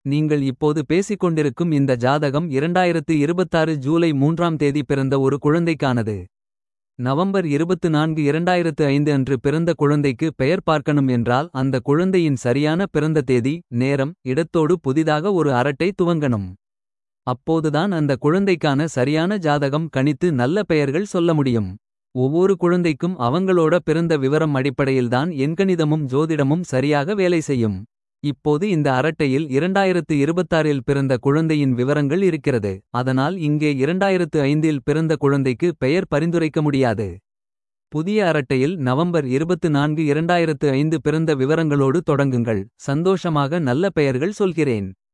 நீங்கள் இப்போது பேசிக்கொண்டிருக்கும் இந்த ஜாதகம் 2026 ஜூலை 3ஆம் தேதி பிறந்த ஒரு குழந்தைக்கானது. நவம்பர் 24 2005 அன்று பிறந்த குழந்தைக்கு பெயர் பார்க்கணும் என்றால் அந்த குழந்தையின் சரியான பிறந்த தேதி, நேரம், இடத்தோடு புதிதாக ஒரு அரட்டை துவங்கணும். அப்போதுதான் அந்த குழந்தைக்கான சரியான ஜாதகம் கணித்து நல்ல பெயர்கள் சொல்ல முடியும். ஒவ்வொரு குழந்தைக்கும் அவங்களோட பிறந்த விவரம் அடிப்படையில்தான் எண்கணிதமும் ஜோதிடமும் சரியாக வேலை செய்யும். இப்போது இந்த அரட்டையில் 2026இல் பிறந்த குழந்தையின் விவரங்கள் இருக்கிறது. அதனால் இங்கே 2005இல் பிறந்த குழந்தைக்கு பெயர் பரிந்துரைக்க முடியாது. புதிய அரட்டையில் நவம்பர் 24 2005 பிறந்த விவரங்களோடு தொடங்குங்கள். சந்தோஷமாக நல்ல பெயர்கள் சொல்கிறேன்.